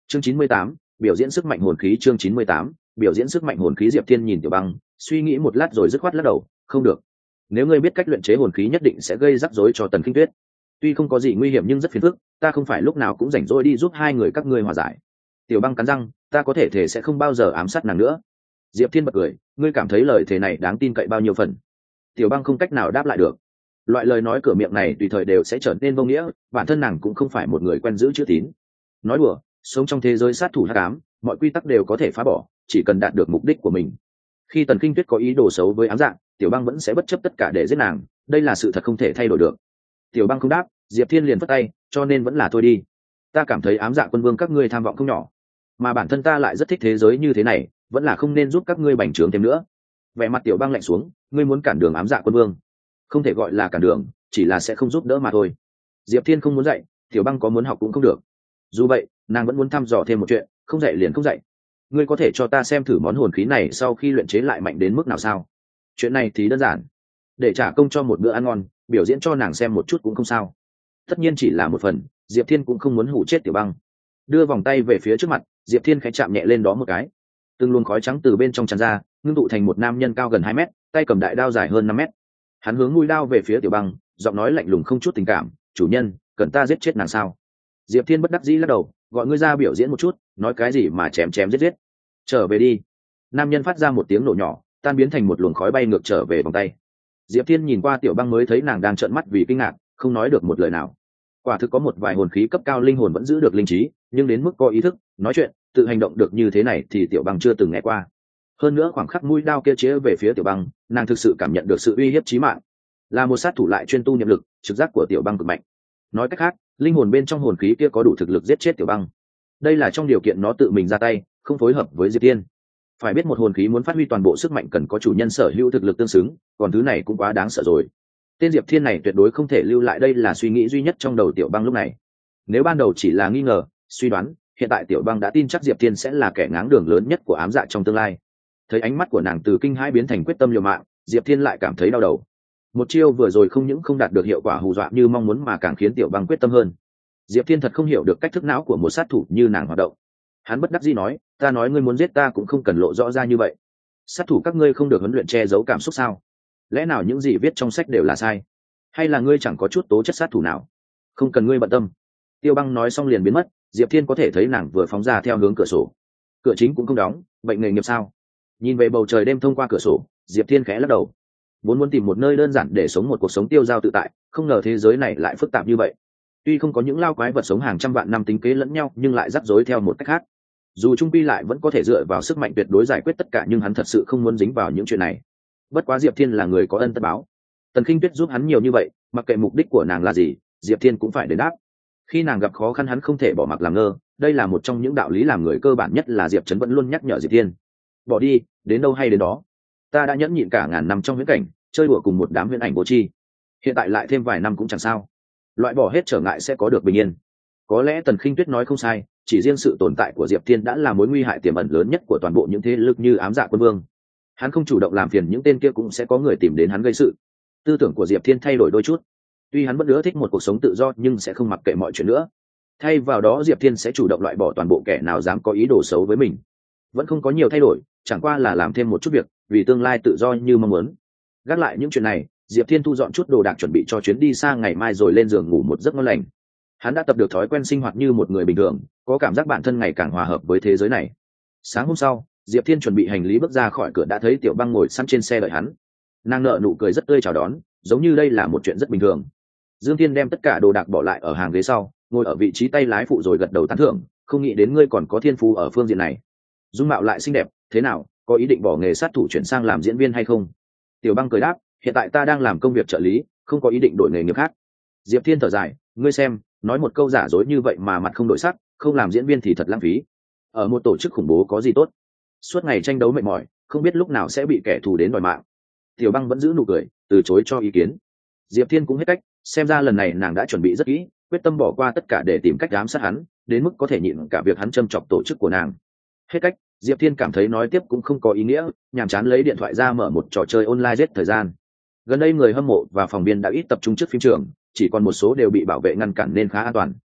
chương 98, biểu diễn sức mạnh hồn khí. chương 98, biểu diễn sức mạnh hồn khí. Diệp Thiên nhìn Tiểu Băng, suy nghĩ một lát rồi dứt khoát lắc đầu, không được. Nếu ngươi biết cách luyện chế hồn khí nhất định sẽ gây rắc rối cho Tần Kinh Tuyết. Tuy không có gì nguy hiểm nhưng rất phiền phức, ta không phải lúc nào cũng rảnh rỗi đi giúp hai người các ngươi hòa giải. Tiểu Băng cắn răng, ta có thể sẽ không bao giờ ám sát nàng nữa. Diệp Thiên bật cười, ngươi cảm thấy lời thề này đáng tin cậy bao nhiêu phần? Tiểu Băng không cách nào đáp lại được. Loại lời nói cửa miệng này tùy thời đều sẽ trở nên vô nghĩa, bản thân nàng cũng không phải một người quen giữ chữ tín. Nói đùa, sống trong thế giới sát thủ hắc ám, mọi quy tắc đều có thể phá bỏ, chỉ cần đạt được mục đích của mình. Khi Tần Kinh Tuyết có ý đồ xấu với ám dạng, Tiểu Băng vẫn sẽ bất chấp tất cả để giết nàng, đây là sự thật không thể thay đổi được. Tiểu Băng không đáp, Diệp Thiên liền phất tay, cho nên vẫn là thôi đi. Ta cảm thấy ám dạ quân vương các ngươi tham vọng không nhỏ, mà bản thân ta lại rất thích thế giới như thế này, vẫn là không nên giúp các ngươi bành trướng thêm nữa. Vẻ mặt Tiểu Băng lạnh xuống, ngươi muốn cản đường ám dạ quân vương? Không thể gọi là cản đường, chỉ là sẽ không giúp đỡ mà thôi. Diệp Thiên không muốn dạy, Tiểu Băng có muốn học cũng không được. Dù vậy, nàng vẫn muốn thăm dò thêm một chuyện, không dạy liền không dạy. Ngươi có thể cho ta xem thử món hồn khí này sau khi luyện chế lại mạnh đến mức nào sao? Chuyện này thì đơn giản, để trả công cho một bữa ăn ngon, biểu diễn cho nàng xem một chút cũng không sao. Tất nhiên chỉ là một phần, Diệp Thiên cũng không muốn hủ chết Tiểu Băng. Đưa vòng tay về phía trước mặt, Diệp Thiên khẽ chạm nhẹ lên đó một cái, từng luồng khói trắng từ bên trong tràn ra, ngưng tụ thành một nam nhân cao gần 2 mét, tay cầm đại đao dài hơn 5 mét. Hắn hướng mũi đao về phía Tiểu Băng, giọng nói lạnh lùng không chút tình cảm, chủ nhân, cần ta giết chết nàng sao? Diệp Thiên bất đắc dĩ lắc đầu, gọi ngươi ra biểu diễn một chút, nói cái gì mà chém chém giết giết. Trở về đi. Nam nhân phát ra một tiếng nổ nhỏ, tan biến thành một luồng khói bay ngược trở về vòng tay. Diệp Thiên nhìn qua Tiểu Băng mới thấy nàng đang trợn mắt vì kinh ngạc, không nói được một lời nào. Quả thực có một vài hồn khí cấp cao linh hồn vẫn giữ được linh trí, nhưng đến mức có ý thức, nói chuyện, tự hành động được như thế này thì Tiểu Băng chưa từng nghe qua. Hơn nữa khoảng khắc mũi đao kia chĩa về phía Tiểu Băng, nàng thực sự cảm nhận được sự uy hiếp chí mạng. Là một sát thủ lại chuyên tu niệm lực, trực giác của Tiểu Băng cực mạnh. Nói cách khác, linh hồn bên trong hồn khí kia có đủ thực lực giết chết Tiểu Băng. Đây là trong điều kiện nó tự mình ra tay, không phối hợp với Diệp Thiên. Phải biết một hồn khí muốn phát huy toàn bộ sức mạnh cần có chủ nhân sở hữu thực lực tương xứng, còn thứ này cũng quá đáng sợ rồi. Tên Diệp Thiên này tuyệt đối không thể lưu lại, đây là suy nghĩ duy nhất trong đầu Tiểu Băng lúc này. Nếu ban đầu chỉ là nghi ngờ, suy đoán, hiện tại Tiểu Băng đã tin chắc Diệp Thiên sẽ là kẻ ngáng đường lớn nhất của ám dạ trong tương lai. Thấy ánh mắt của nàng từ kinh hãi biến thành quyết tâm liều mạng, Diệp Thiên lại cảm thấy đau đầu. Một chiêu vừa rồi không những không đạt được hiệu quả hù dọa như mong muốn mà càng khiến Tiểu Băng quyết tâm hơn. Diệp Thiên thật không hiểu được cách thức não của một sát thủ như nàng hoạt động. Hắn bất đắc dĩ nói, ta nói ngươi muốn giết ta cũng không cần lộ rõ ra như vậy. Sát thủ các ngươi không được huấn luyện che giấu cảm xúc sao? Lẽ nào những gì viết trong sách đều là sai? Hay là ngươi chẳng có chút tố chất sát thủ nào? Không cần ngươi bận tâm. Tiêu Băng nói xong liền biến mất. Diệp Thiên có thể thấy nàng vừa phóng ra theo hướng cửa sổ. Cửa chính cũng không đóng, bệnh nghề nghiệp sao? Nhìn về bầu trời đêm thông qua cửa sổ, Diệp Thiên khẽ lắc đầu. Vốn muốn tìm một nơi đơn giản để sống một cuộc sống tiêu dao tự tại, không ngờ thế giới này lại phức tạp như vậy. Tuy không có những lao quái vật sống hàng trăm vạn năm tính kế lẫn nhau, nhưng lại rắc rối theo một cách khác. Dù trung quy lại vẫn có thể dựa vào sức mạnh tuyệt đối giải quyết tất cả, nhưng hắn thật sự không muốn dính vào những chuyện này. Bất quá Diệp Thiên là người có ân tất báo. Tần Khinh Tuyết giúp hắn nhiều như vậy, mặc kệ mục đích của nàng là gì, Diệp Thiên cũng phải đền đáp. Khi nàng gặp khó khăn hắn không thể bỏ mặc làm ngơ, đây là một trong những đạo lý làm người cơ bản nhất là Diệp Trấn vẫn luôn nhắc nhở Diệp Thiên. Bỏ đi, đến đâu hay đến đó. Ta đã nhẫn nhịn cả ngàn năm trong huyễn cảnh, chơi đùa cùng một đám huyễn ảnh vô tri. Hiện tại lại thêm vài năm cũng chẳng sao. Loại bỏ hết trở ngại sẽ có được bình yên. Có lẽ Tần Khinh Tuyết nói không sai, chỉ riêng sự tồn tại của Diệp Thiên đã là mối nguy hại tiềm ẩn lớn nhất của toàn bộ những thế lực như ám dạ quân vương. Hắn không chủ động làm phiền những tên kia cũng sẽ có người tìm đến hắn gây sự. Tư tưởng của Diệp Thiên thay đổi đôi chút. Tuy hắn vẫn ưa thích một cuộc sống tự do nhưng sẽ không mặc kệ mọi chuyện nữa. Thay vào đó Diệp Thiên sẽ chủ động loại bỏ toàn bộ kẻ nào dám có ý đồ xấu với mình. Vẫn không có nhiều thay đổi, chẳng qua là làm thêm một chút việc vì tương lai tự do như mong muốn. Gác lại những chuyện này, Diệp Thiên thu dọn chút đồ đạc chuẩn bị cho chuyến đi xa ngày mai rồi lên giường ngủ một giấc ngon lành. Hắn đã tập được thói quen sinh hoạt như một người bình thường, có cảm giác bản thân ngày càng hòa hợp với thế giới này. Sáng hôm sau, Diệp Thiên chuẩn bị hành lý bước ra khỏi cửa đã thấy Tiểu Băng ngồi sẵn trên xe đợi hắn. Nàng nở nụ cười rất tươi chào đón, giống như đây là một chuyện rất bình thường. Dương Thiên đem tất cả đồ đạc bỏ lại ở hàng ghế sau, ngồi ở vị trí tay lái phụ rồi gật đầu tán thưởng, không nghĩ đến ngươi còn có thiên phú ở phương diện này. Dung mạo lại xinh đẹp, thế nào, có ý định bỏ nghề sát thủ chuyển sang làm diễn viên hay không? Tiểu Băng cười đáp, hiện tại ta đang làm công việc trợ lý, không có ý định đổi nghề nghiệp khác. Diệp Thiên thở dài, ngươi xem, nói một câu giả dối như vậy mà mặt không đổi sắc, không làm diễn viên thì thật lãng phí. Ở một tổ chức khủng bố có gì tốt? Suốt ngày tranh đấu mệt mỏi, không biết lúc nào sẽ bị kẻ thù đến đòi mạng. Tiểu Băng vẫn giữ nụ cười, từ chối cho ý kiến. Diệp Thiên cũng hết cách, xem ra lần này nàng đã chuẩn bị rất kỹ, quyết tâm bỏ qua tất cả để tìm cách ám sát hắn, đến mức có thể nhịn cả việc hắn châm chọc tổ chức của nàng. Hết cách, Diệp Thiên cảm thấy nói tiếp cũng không có ý nghĩa, nhàm chán lấy điện thoại ra mở một trò chơi online giết thời gian. Gần đây người hâm mộ và phòng viên đã ít tập trung trước phim trường, chỉ còn một số đều bị bảo vệ ngăn cản nên khá an toàn.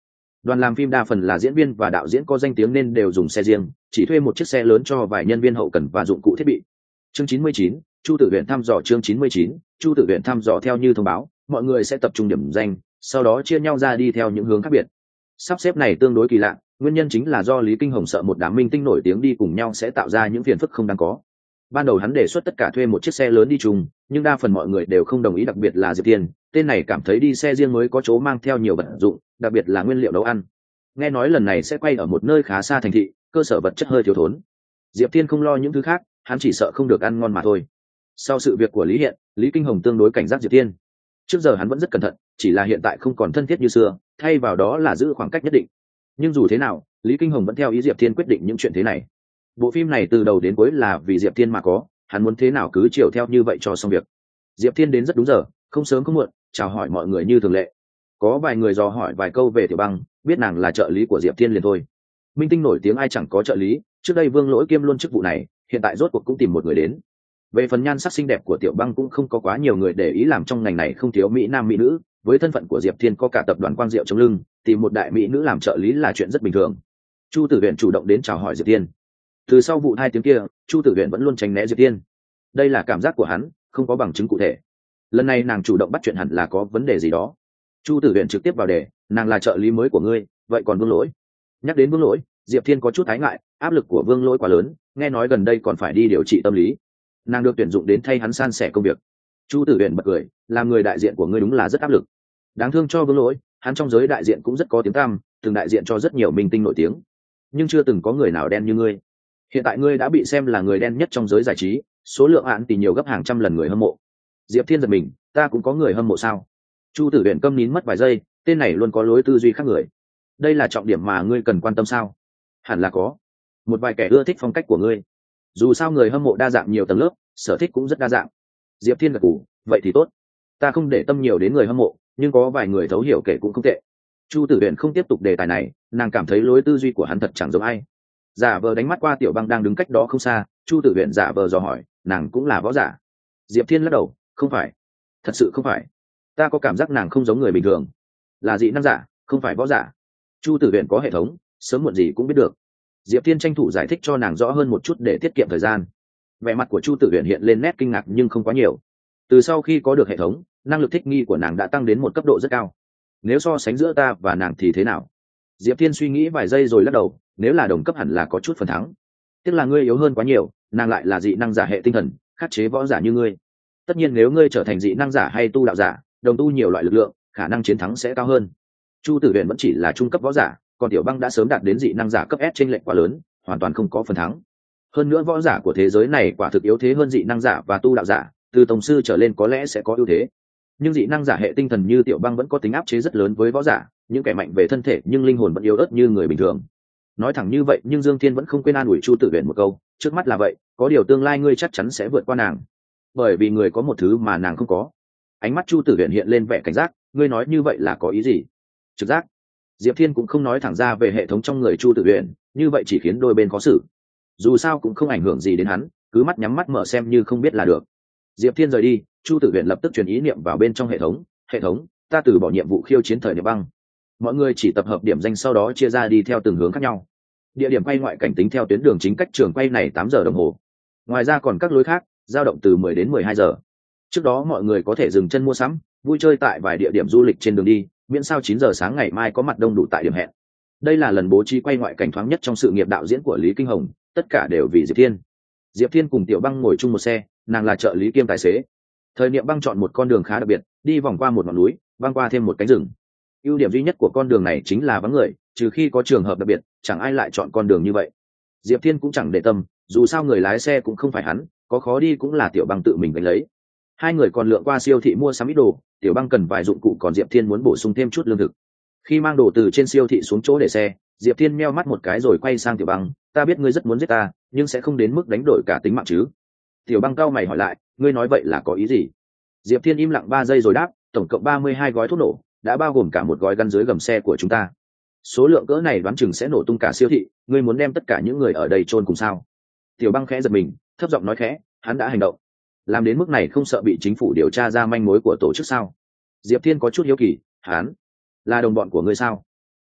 Đoàn làm phim đa phần là diễn viên và đạo diễn có danh tiếng nên đều dùng xe riêng, chỉ thuê một chiếc xe lớn cho vài nhân viên hậu cần và dụng cụ thiết bị. Chương 99, Chu Tử Uyển thăm dò. Chương 99, Chu Tử Uyển thăm dò. Theo như thông báo, mọi người sẽ tập trung điểm danh, sau đó chia nhau ra đi theo những hướng khác biệt. Sắp xếp này tương đối kỳ lạ, nguyên nhân chính là do Lý Kinh Hồng sợ một đám minh tinh nổi tiếng đi cùng nhau sẽ tạo ra những phiền phức không đáng có. Ban đầu hắn đề xuất tất cả thuê một chiếc xe lớn đi chung, nhưng đa phần mọi người đều không đồng ý, đặc biệt là Diệp Thiên, tên này cảm thấy đi xe riêng mới có chỗ mang theo nhiều vật dụng, đặc biệt là nguyên liệu nấu ăn. Nghe nói lần này sẽ quay ở một nơi khá xa thành thị, cơ sở vật chất hơi thiếu thốn. Diệp Thiên không lo những thứ khác, hắn chỉ sợ không được ăn ngon mà thôi. Sau sự việc của Lý Hiện, Lý Kinh Hồng tương đối cảnh giác Diệp Thiên. Trước giờ hắn vẫn rất cẩn thận, chỉ là hiện tại không còn thân thiết như xưa, thay vào đó là giữ khoảng cách nhất định. Nhưng dù thế nào, Lý Kinh Hồng vẫn theo ý Diệp Thiên quyết định những chuyện thế này. Bộ phim này từ đầu đến cuối là vì Diệp Thiên mà có, hắn muốn thế nào cứ chiều theo như vậy cho xong việc. Diệp Thiên đến rất đúng giờ, không sớm không muộn, chào hỏi mọi người như thường lệ. Có vài người dò hỏi vài câu về Tiểu Băng, biết nàng là trợ lý của Diệp Thiên liền thôi. Minh tinh nổi tiếng ai chẳng có trợ lý, trước đây Vương Lỗi kiêm luôn chức vụ này, hiện tại rốt cuộc cũng tìm một người đến. Về phần nhan sắc xinh đẹp của Tiểu Băng cũng không có quá nhiều người để ý, làm trong ngành này không thiếu mỹ nam mỹ nữ, với thân phận của Diệp Thiên có cả tập đoàn Quang Diệu chống lưng, tìm một đại mỹ nữ làm trợ lý là chuyện rất bình thường. Chu Tử Uyển chủ động đến chào hỏi Diệp Thiên. Từ sau vụ 2 tiếng kia, Chu Tử Uyển vẫn luôn tránh né Diệp Thiên. Đây là cảm giác của hắn, không có bằng chứng cụ thể. Lần này nàng chủ động bắt chuyện hẳn là có vấn đề gì đó. Chu Tử Uyển trực tiếp vào đề, nàng là trợ lý mới của ngươi, vậy còn Vương Lỗi? Nhắc đến Vương Lỗi, Diệp Thiên có chút ái ngại, áp lực của Vương Lỗi quá lớn, nghe nói gần đây còn phải đi điều trị tâm lý. Nàng được tuyển dụng đến thay hắn san sẻ công việc. Chu Tử Uyển bật cười, làm người đại diện của ngươi đúng là rất áp lực. Đáng thương cho Vương Lỗi, hắn trong giới đại diện cũng rất có tiếng tăm, từng đại diện cho rất nhiều minh tinh nổi tiếng, nhưng chưa từng có người nào đen như ngươi. Hiện tại ngươi đã bị xem là người đen nhất trong giới giải trí, số lượng án thì nhiều gấp hàng trăm lần người hâm mộ. Diệp Thiên giật mình, ta cũng có người hâm mộ sao? Chu Tử Uyển câm nín mất vài giây, tên này luôn có lối tư duy khác người. Đây là trọng điểm mà ngươi cần quan tâm sao? Hẳn là có. Một vài kẻ ưa thích phong cách của ngươi. Dù sao người hâm mộ đa dạng nhiều tầng lớp, sở thích cũng rất đa dạng. Diệp Thiên gật gù, vậy thì tốt. Ta không để tâm nhiều đến người hâm mộ, nhưng có vài người thấu hiểu kể cũng không tệ. Chu Tử Uyển không tiếp tục đề tài này, nàng cảm thấy lối tư duy của hắn thật chẳng giống ai. Giả vờ đánh mắt qua Tiểu Băng đang đứng cách đó không xa, Chu Tử Uyển giả vờ dò hỏi, nàng cũng là võ giả? Diệp Thiên lắc đầu, không phải, thật sự không phải. Ta có cảm giác nàng không giống người bình thường, là dị năng giả, không phải võ giả. Chu Tử Uyển có hệ thống, sớm muộn gì cũng biết được. Diệp Thiên tranh thủ giải thích cho nàng rõ hơn một chút để tiết kiệm thời gian. Vẻ mặt của Chu Tử Uyển hiện lên nét kinh ngạc nhưng không quá nhiều. Từ sau khi có được hệ thống, năng lực thích nghi của nàng đã tăng đến một cấp độ rất cao. Nếu so sánh giữa ta và nàng thì thế nào? Diệp Thiên suy nghĩ vài giây rồi lắc đầu, nếu là đồng cấp hẳn là có chút phần thắng. Tiếc là ngươi yếu hơn quá nhiều, nàng lại là dị năng giả hệ tinh thần, khắc chế võ giả như ngươi. Tất nhiên nếu ngươi trở thành dị năng giả hay tu đạo giả, đồng tu nhiều loại lực lượng, khả năng chiến thắng sẽ cao hơn. Chu Tử Uyển vẫn chỉ là trung cấp võ giả, còn Tiểu Băng đã sớm đạt đến dị năng giả cấp S, chênh lệch quá lớn, hoàn toàn không có phần thắng. Hơn nữa võ giả của thế giới này quả thực yếu thế hơn dị năng giả và tu đạo giả, từ tổng sư trở lên có lẽ sẽ có ưu thế. Nhưng dị năng giả hệ tinh thần như Tiểu Băng vẫn có tính áp chế rất lớn với võ giả, những kẻ mạnh về thân thể nhưng linh hồn vẫn yếu ớt như người bình thường. Nói thẳng như vậy, nhưng Dương Thiên vẫn không quên an ủi Chu Tử Uyển một câu, trước mắt là vậy, có điều tương lai ngươi chắc chắn sẽ vượt qua nàng, bởi vì người có một thứ mà nàng không có. Ánh mắt Chu Tử Uyển hiện lên vẻ cảnh giác, ngươi nói như vậy là có ý gì? Trực giác. Diệp Thiên cũng không nói thẳng ra về hệ thống trong người Chu Tử Uyển, như vậy chỉ khiến đôi bên khó xử. Dù sao cũng không ảnh hưởng gì đến hắn, cứ mắt nhắm mắt mở xem như không biết là được. Diệp Thiên rời đi, Chu Tử Uyển lập tức truyền ý niệm vào bên trong hệ thống. Hệ thống, ta từ bỏ nhiệm vụ khiêu chiến thời niệm băng. Mọi người chỉ tập hợp điểm danh, sau đó chia ra đi theo từng hướng khác nhau. Địa điểm quay ngoại cảnh tính theo tuyến đường chính cách trường quay này 8 giờ đồng hồ. Ngoài ra còn các lối khác, dao động từ 10 đến 12 giờ. Trước đó mọi người có thể dừng chân mua sắm, vui chơi tại vài địa điểm du lịch trên đường đi, miễn sao 9 giờ sáng ngày mai có mặt đông đủ tại điểm hẹn. Đây là lần bố trí quay ngoại cảnh thoáng nhất trong sự nghiệp đạo diễn của Lý Kinh Hồng, tất cả đều vì Diệp Thiên. Diệp Thiên cùng Tiểu Băng ngồi chung một xe, nàng là trợ lý kiêm tài xế. Thời niệm băng chọn một con đường khá đặc biệt, đi vòng qua một ngọn núi, băng qua thêm một cánh rừng. Ưu điểm duy nhất của con đường này chính là vắng người, trừ khi có trường hợp đặc biệt, chẳng ai lại chọn con đường như vậy. Diệp Thiên cũng chẳng để tâm, dù sao người lái xe cũng không phải hắn, có khó đi cũng là Tiểu Băng tự mình gánh lấy. Hai người còn lượn qua siêu thị mua sắm ít đồ, Tiểu Băng cần vài dụng cụ, còn Diệp Thiên muốn bổ sung thêm chút lương thực. Khi mang đồ từ trên siêu thị xuống chỗ để xe, Diệp Thiên meo mắt một cái rồi quay sang Tiểu Băng, ta biết ngươi rất muốn giết ta, nhưng sẽ không đến mức đánh đổi cả tính mạng chứ? Tiểu Băng cau mày hỏi lại, ngươi nói vậy là có ý gì? Diệp Thiên im lặng 3 giây rồi đáp, tổng cộng 32 gói thuốc nổ, đã bao gồm cả một gói gắn dưới gầm xe của chúng ta. Số lượng cỡ này đoán chừng sẽ nổ tung cả siêu thị, ngươi muốn đem tất cả những người ở đây chôn cùng sao? Tiểu Băng khẽ giật mình, thấp giọng nói khẽ, hắn đã hành động. Làm đến mức này không sợ bị chính phủ điều tra ra manh mối của tổ chức sao? Diệp Thiên có chút hiếu kỳ, hắn là đồng bọn của ngươi sao?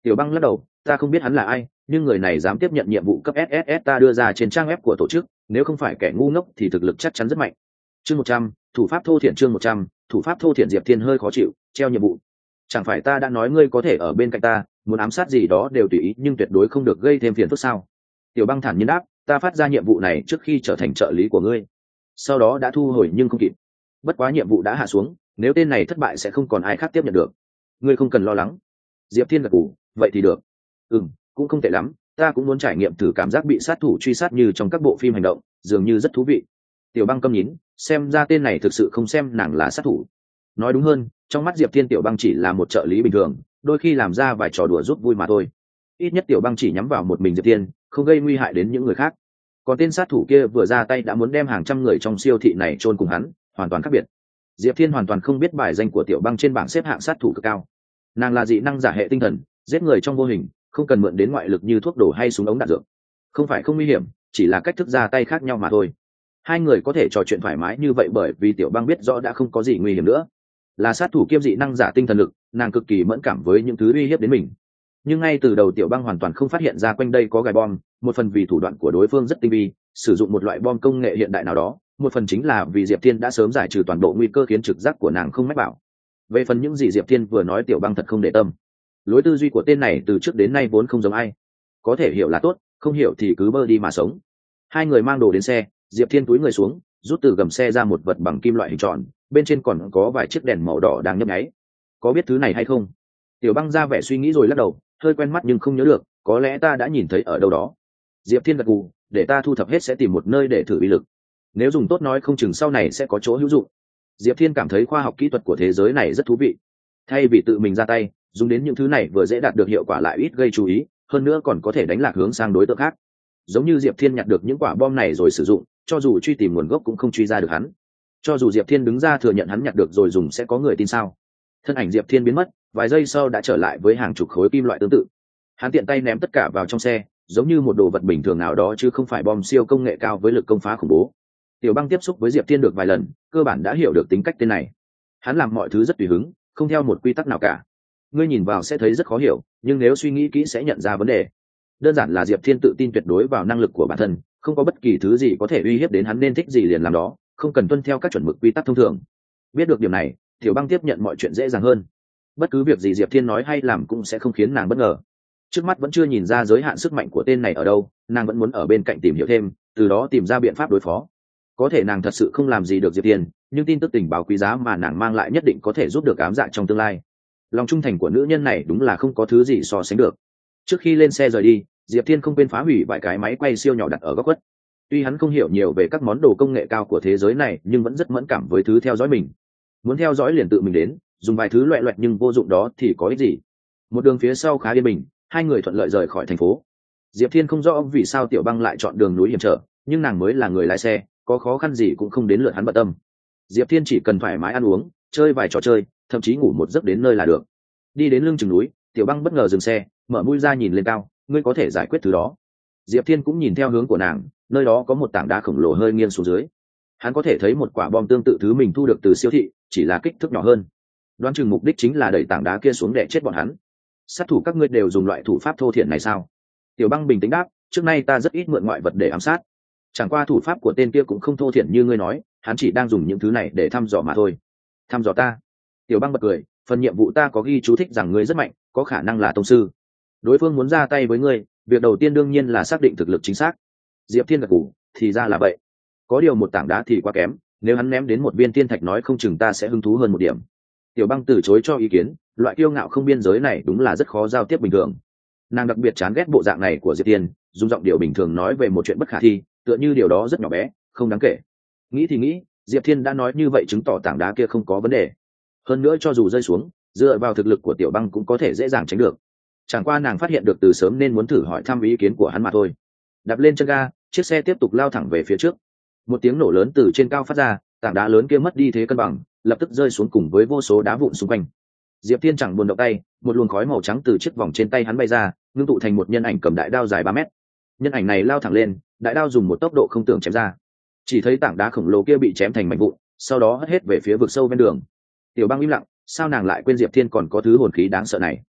Tiểu Băng lắc đầu, ta không biết hắn là ai, nhưng người này dám tiếp nhận nhiệm vụ cấp SSS ta đưa ra trên trang web của tổ chức, nếu không phải kẻ ngu ngốc thì thực lực chắc chắn rất mạnh. Chương 100, thủ pháp thô thiển. Chương 100, thủ pháp thô thiển. Diệp Thiên hơi khó chịu, treo nhiệm vụ. Chẳng phải ta đã nói ngươi có thể ở bên cạnh ta, muốn ám sát gì đó đều tùy ý, nhưng tuyệt đối không được gây thêm phiền phức sao? Tiểu Băng thản nhiên đáp, ta phát ra nhiệm vụ này trước khi trở thành trợ lý của ngươi, sau đó đã thu hồi nhưng không kịp. Bất quá nhiệm vụ đã hạ xuống, nếu tên này thất bại sẽ không còn ai khác tiếp nhận được. Ngươi không cần lo lắng. Diệp Thiên gật gù, vậy thì được. Cũng không tệ lắm, ta cũng muốn trải nghiệm thử cảm giác bị sát thủ truy sát như trong các bộ phim hành động, dường như rất thú vị. Tiểu Băng câm nhín, xem ra tên này thực sự không xem nàng là sát thủ. Nói đúng hơn, trong mắt Diệp Thiên Tiểu Băng chỉ là một trợ lý bình thường, đôi khi làm ra vài trò đùa giúp vui mà thôi. Ít nhất Tiểu Băng chỉ nhắm vào một mình Diệp Thiên, không gây nguy hại đến những người khác. Còn tên sát thủ kia vừa ra tay đã muốn đem hàng trăm người trong siêu thị này chôn cùng hắn, hoàn toàn khác biệt. Diệp Thiên hoàn toàn không biết bài danh của Tiểu Băng trên bảng xếp hạng sát thủ cực cao. Nàng là dị năng giả hệ tinh thần, giết người trong vô hình, không cần mượn đến ngoại lực như thuốc đổ hay súng ống đạn dược. Không phải không nguy hiểm, chỉ là cách thức ra tay khác nhau mà thôi. Hai người có thể trò chuyện thoải mái như vậy bởi vì Tiểu Băng biết rõ đã không có gì nguy hiểm nữa. Là sát thủ kiêm dị năng giả tinh thần lực, nàng cực kỳ mẫn cảm với những thứ uy hiếp đến mình. Nhưng ngay từ đầu Tiểu Băng hoàn toàn không phát hiện ra quanh đây có gài bom, một phần vì thủ đoạn của đối phương rất tinh vi, sử dụng một loại bom công nghệ hiện đại nào đó, một phần chính là vì Diệp Thiên đã sớm giải trừ toàn bộ nguy cơ khiến trực giác của nàng không mách bảo. Về phần những gì Diệp Thiên vừa nói Tiểu Băng thật không để tâm. Lối tư duy của tên này từ trước đến nay vốn không giống ai, có thể hiểu là tốt, không hiểu thì cứ bơ đi mà sống. Hai người mang đồ đến xe, Diệp Thiên cúi người xuống, rút từ gầm xe ra một vật bằng kim loại hình tròn, bên trên còn có vài chiếc đèn màu đỏ đang nhấp nháy. Có biết thứ này hay không? Tiểu Băng ra vẻ suy nghĩ rồi lắc đầu, hơi quen mắt nhưng không nhớ được, có lẽ ta đã nhìn thấy ở đâu đó. Diệp Thiên gật gù, để ta thu thập hết sẽ tìm một nơi để thử uy lực. Nếu dùng tốt nói không chừng sau này sẽ có chỗ hữu dụng. Diệp Thiên cảm thấy khoa học kỹ thuật của thế giới này rất thú vị. Thay vì tự mình ra tay, dùng đến những thứ này vừa dễ đạt được hiệu quả lại ít gây chú ý, hơn nữa còn có thể đánh lạc hướng sang đối tượng khác. Giống như Diệp Thiên nhặt được những quả bom này rồi sử dụng, cho dù truy tìm nguồn gốc cũng không truy ra được hắn. Cho dù Diệp Thiên đứng ra thừa nhận hắn nhặt được rồi dùng sẽ có người tin sao? Thân ảnh Diệp Thiên biến mất, vài giây sau đã trở lại với hàng chục khối kim loại tương tự. Hắn tiện tay ném tất cả vào trong xe, giống như một đồ vật bình thường nào đó chứ không phải bom siêu công nghệ cao với lực công phá khủng bố. Tiểu Băng tiếp xúc với Diệp Thiên được vài lần, cơ bản đã hiểu được tính cách tên này. Hắn làm mọi thứ rất tùy hứng, không theo một quy tắc nào cả. Ngươi nhìn vào sẽ thấy rất khó hiểu, nhưng nếu suy nghĩ kỹ sẽ nhận ra vấn đề. Đơn giản là Diệp Thiên tự tin tuyệt đối vào năng lực của bản thân, không có bất kỳ thứ gì có thể uy hiếp đến hắn nên thích gì liền làm đó, không cần tuân theo các chuẩn mực quy tắc thông thường. Biết được điểm này, Tiểu Băng tiếp nhận mọi chuyện dễ dàng hơn. Bất cứ việc gì Diệp Thiên nói hay làm cũng sẽ không khiến nàng bất ngờ. Trước mắt vẫn chưa nhìn ra giới hạn sức mạnh của tên này ở đâu, nàng vẫn muốn ở bên cạnh tìm hiểu thêm, từ đó tìm ra biện pháp đối phó. Có thể nàng thật sự không làm gì được Diệp Thiên, nhưng tin tức tình báo quý giá mà nàng mang lại nhất định có thể giúp được ám dạ trong tương lai. Lòng trung thành của nữ nhân này đúng là không có thứ gì so sánh được. Trước khi lên xe rời đi, Diệp Thiên không quên phá hủy vài cái máy quay siêu nhỏ đặt ở góc khuất. Tuy hắn không hiểu nhiều về các món đồ công nghệ cao của thế giới này, nhưng vẫn rất mẫn cảm với thứ theo dõi mình. Muốn theo dõi liền tự mình đến, dùng vài thứ loẹ loẹt nhưng vô dụng đó thì có ích gì. Một đường phía sau khá yên bình, hai người thuận lợi rời khỏi thành phố. Diệp Thiên không rõ vì sao Tiểu Băng lại chọn đường núi hiểm trở, nhưng nàng mới là người lái xe, có khó khăn gì cũng không đến lượt hắn bận tâm. Diệp Thiên chỉ cần thoải mái ăn uống, chơi vài trò chơi, thậm chí ngủ một giấc đến nơi là được. Đi đến lưng chừng núi, Tiểu Băng bất ngờ dừng xe, mở mũi ra nhìn lên cao, ngươi có thể giải quyết thứ đó. Diệp Thiên cũng nhìn theo hướng của nàng, nơi đó có một tảng đá khổng lồ hơi nghiêng xuống dưới. Hắn có thể thấy một quả bom tương tự thứ mình thu được từ siêu thị, chỉ là kích thước nhỏ hơn. Đoán chừng mục đích chính là đẩy tảng đá kia xuống để chết bọn hắn. Sát thủ các ngươi đều dùng loại thủ pháp thô thiển này sao? Tiểu Băng bình tĩnh đáp, trước nay ta rất ít mượn ngoại vật để ám sát. Chẳng qua thủ pháp của tên kia cũng không thô thiển như ngươi nói, hắn chỉ đang dùng những thứ này để thăm dò mà thôi. Thăm dò ta? Tiểu Băng bật cười, phần nhiệm vụ ta có ghi chú thích rằng ngươi rất mạnh, có khả năng là tông sư. Đối phương muốn ra tay với ngươi, việc đầu tiên đương nhiên là xác định thực lực chính xác. Diệp Thiên gật gù, thì ra là vậy. Có điều một tảng đá thì quá kém, nếu hắn ném đến một viên thiên thạch nói không chừng ta sẽ hứng thú hơn một điểm. Tiểu Băng từ chối cho ý kiến, loại kiêu ngạo không biên giới này đúng là rất khó giao tiếp bình thường. Nàng đặc biệt chán ghét bộ dạng này của Diệp Thiên, dùng giọng điệu bình thường nói về một chuyện bất khả thi, tựa như điều đó rất nhỏ bé, không đáng kể. Nghĩ thì nghĩ, Diệp Thiên đã nói như vậy chứng tỏ tảng đá kia không có vấn đề. Hơn nữa cho dù rơi xuống, dựa vào thực lực của Tiểu Băng cũng có thể dễ dàng tránh được. Chẳng qua nàng phát hiện được từ sớm nên muốn thử hỏi thăm ý kiến của hắn mà thôi. Đạp lên chân ga, chiếc xe tiếp tục lao thẳng về phía trước. Một tiếng nổ lớn từ trên cao phát ra, tảng đá lớn kia mất đi thế cân bằng, lập tức rơi xuống cùng với vô số đá vụn xung quanh. Diệp Thiên chẳng buồn động tay, một luồng khói màu trắng từ chiếc vòng trên tay hắn bay ra, ngưng tụ thành một nhân ảnh cầm đại đao dài 3 mét. Nhân ảnh này lao thẳng lên, đại đao dùng một tốc độ không tưởng chém ra. Chỉ thấy tảng đá khổng lồ kia bị chém thành mảnh vụn, sau đó hất hết về phía vực sâu ven đường. Tiểu Băng im lặng, sao nàng lại quên Diệp Thiên còn có thứ hồn khí đáng sợ này?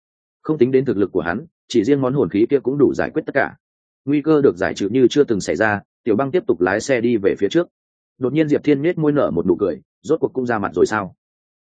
Không tính đến thực lực của hắn, chỉ riêng món hồn khí kia cũng đủ giải quyết tất cả. Nguy cơ được giải trừ như chưa từng xảy ra, Tiểu Băng tiếp tục lái xe đi về phía trước. Đột nhiên Diệp Thiên nhếch môi nở một nụ cười, rốt cuộc cũng ra mặt rồi sao?